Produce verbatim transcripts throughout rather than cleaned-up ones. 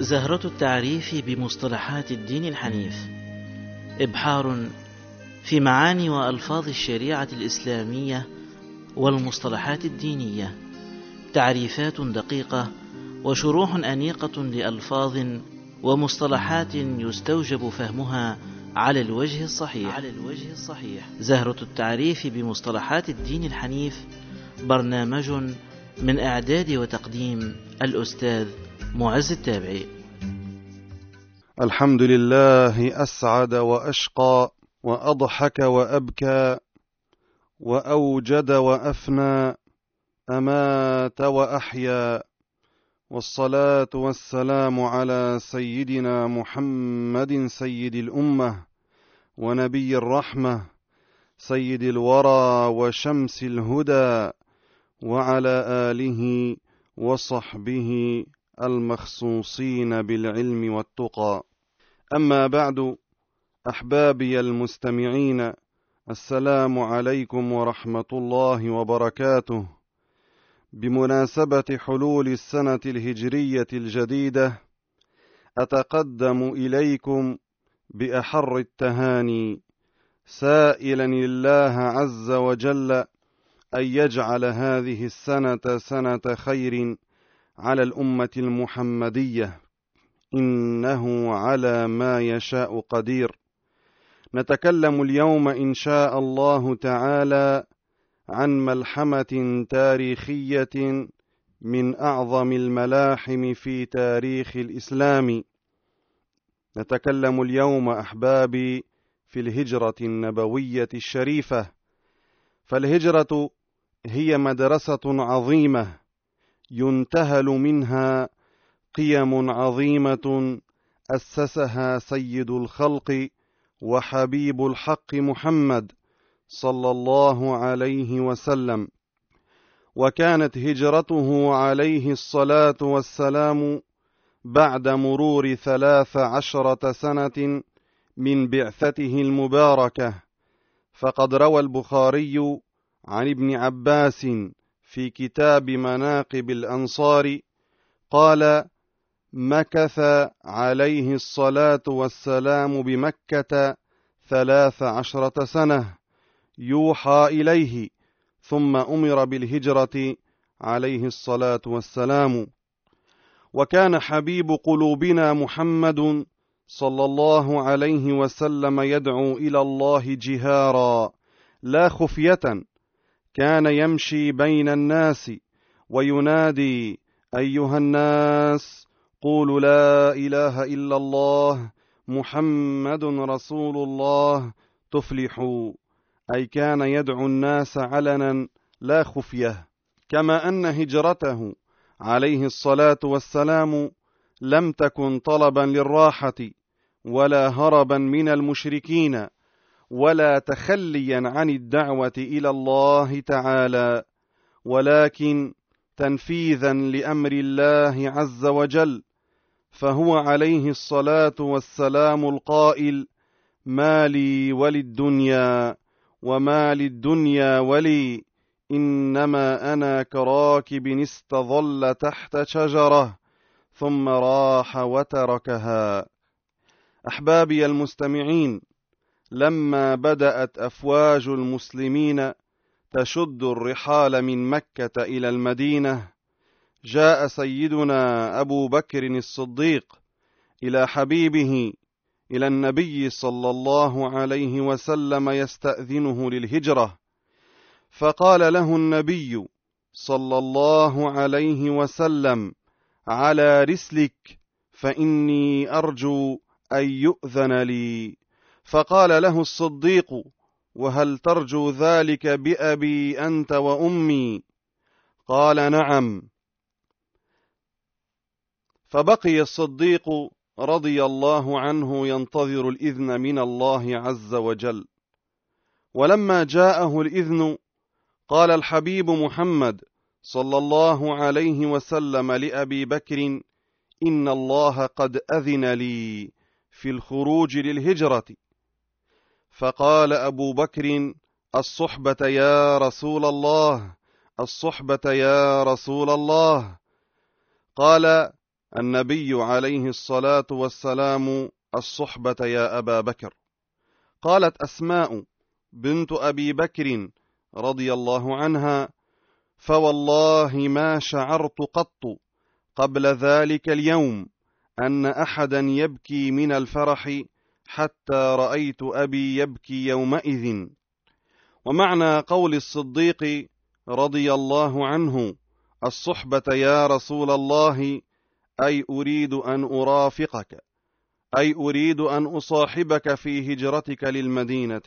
زهرة التعريف بمصطلحات الدين الحنيف، إبحار في معاني وألفاظ الشريعة الإسلامية والمصطلحات الدينية، تعريفات دقيقة وشروح أنيقة لألفاظ ومصطلحات يستوجب فهمها على الوجه الصحيح. على الوجه الصحيح. زهرة التعريف بمصطلحات الدين الحنيف برنامج من إعداد وتقديم الأستاذ معز التابعي. الحمد لله أسعد وأشقى وأضحك وأبكى وأوجد وأفنى، أمات وأحيا، والصلاة والسلام على سيدنا محمد سيد الأمة ونبي الرحمة سيد الورى وشمس الهدى، وعلى آله وصحبه المخصوصين بالعلم والتقى. أما بعد، أحبابي المستمعين، السلام عليكم ورحمة الله وبركاته. بمناسبة حلول السنة الهجرية الجديدة، أتقدم إليكم بأحر التهاني، سائلا الله عز وجل أن يجعل هذه السنة سنة خير على الأمة المحمدية، إنه على ما يشاء قدير. نتكلم اليوم إن شاء الله تعالى عن ملحمة تاريخية من أعظم الملاحم في تاريخ الإسلام. نتكلم اليوم أحبابي في الهجرة النبوية الشريفة، فالهجرة هي مدرسة عظيمة ينتهل منها قيم عظيمة أسسها سيد الخلق وحبيب الحق محمد صلى الله عليه وسلم. وكانت هجرته عليه الصلاة والسلام بعد مرور ثلاث عشرة سنة من بعثته المباركة، فقد روى البخاري عن ابن عباس في كتاب مناقب الأنصار قال: مكث عليه الصلاة والسلام بمكة ثلاث عشرة سنة يوحى إليه، ثم أمر بالهجرة عليه الصلاة والسلام. وكان حبيب قلوبنا محمد صلى الله عليه وسلم يدعو إلى الله جهارا لا خفية، كان يمشي بين الناس وينادي: أيها الناس، قولوا لا إله إلا الله محمد رسول الله تفلحوا، أي كان يدعو الناس علنا لا خفية. كما أن هجرته عليه الصلاة والسلام لم تكن طلبا للراحة ولا هربا من المشركين ولا تخليا عن الدعوة إلى الله تعالى، ولكن تنفيذا لأمر الله عز وجل. فهو عليه الصلاة والسلام القائل: ما لي وللدنيا وما للدنيا ولي، إنما أنا كراكب استظل تحت شجرة ثم راح وتركها. أحبابي المستمعين، لما بدأت أفواج المسلمين تشد الرحال من مكة إلى المدينة، جاء سيدنا أبو بكر الصديق إلى حبيبه إلى النبي صلى الله عليه وسلم يستأذنه للهجرة، فقال له النبي صلى الله عليه وسلم: على رسلك، فإني أرجو أن يؤذن لي. فقال له الصديق: وهل ترجو ذلك بأبي أنت وأمي؟ قال: نعم. فبقي الصديق رضي الله عنه ينتظر الإذن من الله عز وجل. ولما جاءه الإذن قال الحبيب محمد صلى الله عليه وسلم لأبي بكر: إن الله قد أذن لي في الخروج للهجرة. فقال أبو بكر: الصحبة يا رسول الله، الصحبة يا رسول الله. قال: النبي عليه الصلاة والسلام الصحبة يا أبا بكر. قالت أسماء بنت أبي بكر رضي الله عنها: فوالله ما شعرت قط قبل ذلك اليوم أن أحدا يبكي من الفرح حتى رأيت أبي يبكي يومئذ. ومعنى قول الصديق رضي الله عنه الصحبة يا رسول الله أي أريد أن أرافقك، أي أريد أن أصاحبك في هجرتك للمدينة.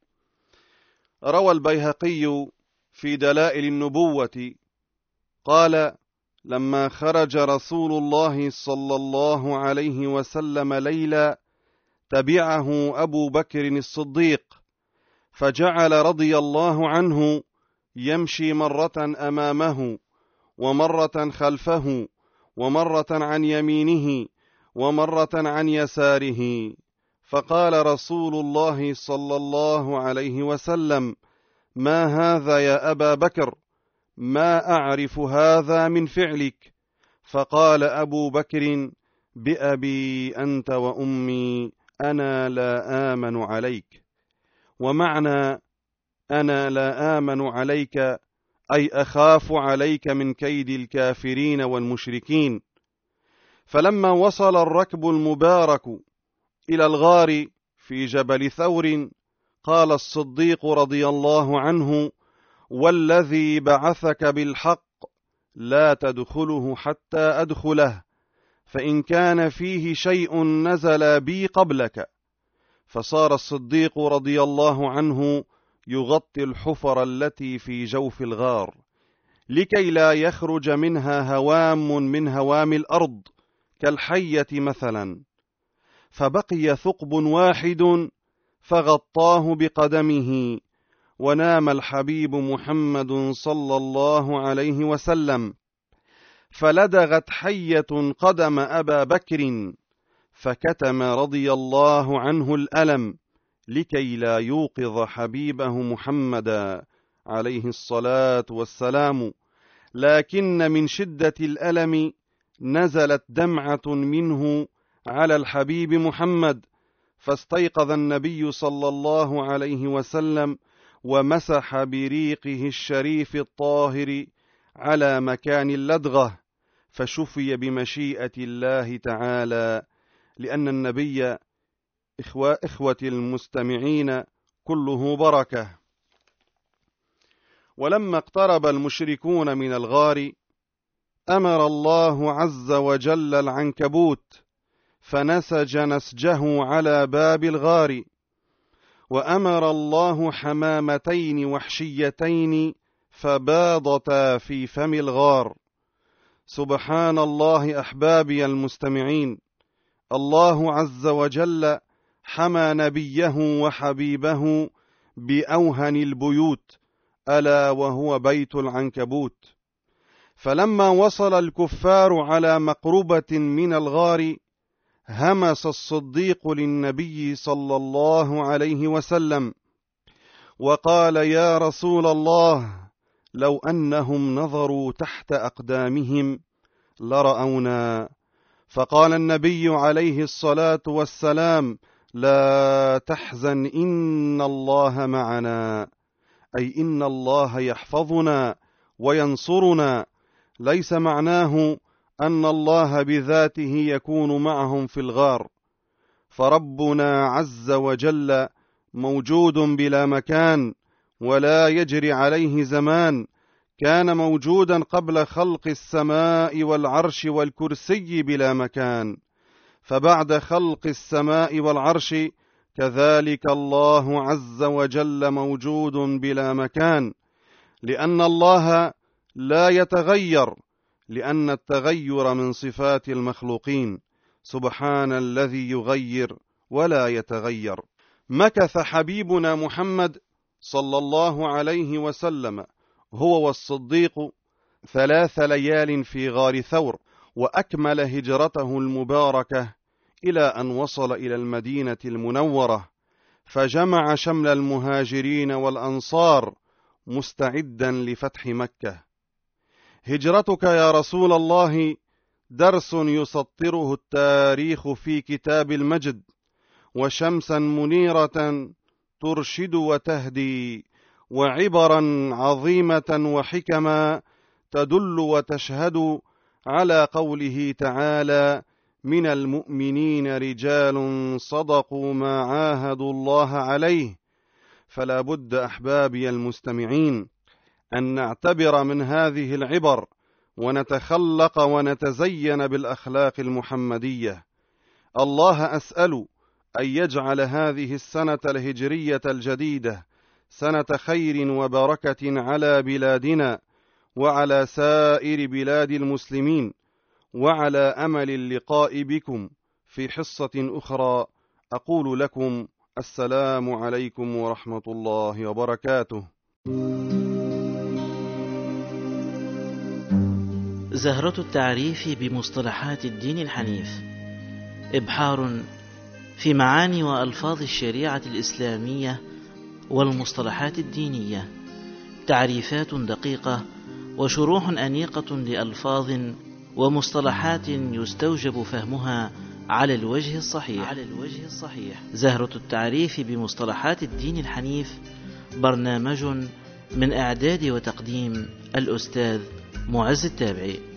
روى البيهقي في دلائل النبوة قال: لما خرج رسول الله صلى الله عليه وسلم ليلا تبعه أبو بكر الصديق، فجعل رضي الله عنه يمشي مرة أمامه ومرة خلفه ومرة عن يمينه ومرة عن يساره، فقال رسول الله صلى الله عليه وسلم: ما هذا يا أبا بكر؟ ما أعرف هذا من فعلك. فقال أبو بكر: بأبي أنت وأمي أنا لا آمن عليك. ومعنى أنا لا آمن عليك أي أخاف عليك من كيد الكافرين والمشركين. فلما وصل الركب المبارك إلى الغار في جبل ثور قال الصديق رضي الله عنه: والذي بعثك بالحق لا تدخله حتى أدخله، فإن كان فيه شيء نزل بي قبلك. فصار الصديق رضي الله عنه يغطي الحفر التي في جوف الغار لكي لا يخرج منها هوام من هوام الأرض كالحية مثلا، فبقي ثقب واحد فغطاه بقدمه، ونام الحبيب محمد صلى الله عليه وسلم، فلدغت حية قدم أبا بكر، فكتم رضي الله عنه الألم لكي لا يوقظ حبيبه محمدا عليه الصلاة والسلام، لكن من شدة الألم نزلت دمعة منه على الحبيب محمد، فاستيقظ النبي صلى الله عليه وسلم ومسح بريقه الشريف الطاهر على مكان اللدغة، فشفي بمشيئة الله تعالى، لأن النبي إخوة, إخوة المستمعين كله بركة. ولما اقترب المشركون من الغار أمر الله عز وجل العنكبوت فنسج نسجه على باب الغار، وأمر الله حمامتين وحشيتين فباضتا في فم الغار. سبحان الله أحبابي المستمعين، الله عز وجل حمى نبيه وحبيبه بأوهن البيوت ألا وهو بيت العنكبوت. فلما وصل الكفار على مقربة من الغار همس الصديق للنبي صلى الله عليه وسلم وقال: يا رسول الله، لو أنهم نظروا تحت أقدامهم لرأونا. فقال النبي عليه الصلاة والسلام: لا تحزن إن الله معنا، أي إن الله يحفظنا وينصرنا، ليس معناه أن الله بذاته يكون معهم في الغار، فربنا عز وجل موجود بلا مكان ولا يجري عليه زمان، كان موجودا قبل خلق السماء والعرش والكرسي بلا مكان، فبعد خلق السماء والعرش كذلك الله عز وجل موجود بلا مكان، لأن الله لا يتغير، لأن التغير من صفات المخلوقين، سبحان الذي يغير ولا يتغير. مكث حبيبنا محمد صلى الله عليه وسلم هو والصديق ثلاث ليال في غار ثور، وأكمل هجرته المباركة إلى أن وصل إلى المدينة المنورة، فجمع شمل المهاجرين والأنصار مستعدا لفتح مكة. هجرتك يا رسول الله درس يسطره التاريخ في كتاب المجد، وشمسا منيرة ترشد وتهدي، وعبرا عظيمة وحكما تدل وتشهد على قوله تعالى: من المؤمنين رجال صدقوا ما عاهدوا الله عليه. فلا بد أحبابي المستمعين أن نعتبر من هذه العبر ونتخلق ونتزين بالأخلاق المحمدية. الله أسأل أن يجعل هذه السنة الهجرية الجديدة سنة خير وبركة على بلادنا وعلى سائر بلاد المسلمين، وعلى أمل اللقاء بكم في حصة أخرى. أقول لكم السلام عليكم ورحمة الله وبركاته. زهرة التعريف بمصطلحات الدين الحنيف، إبحار في معاني وألفاظ الشريعة الإسلامية والمصطلحات الدينية، تعريفات دقيقة وشروح أنيقة لألفاظ ومصطلحات يستوجب فهمها على الوجه الصحيح. على الوجه الصحيح. زهرة التعريف بمصطلحات الدين الحنيف برنامج من إعداد وتقديم الأستاذ معز التابعي.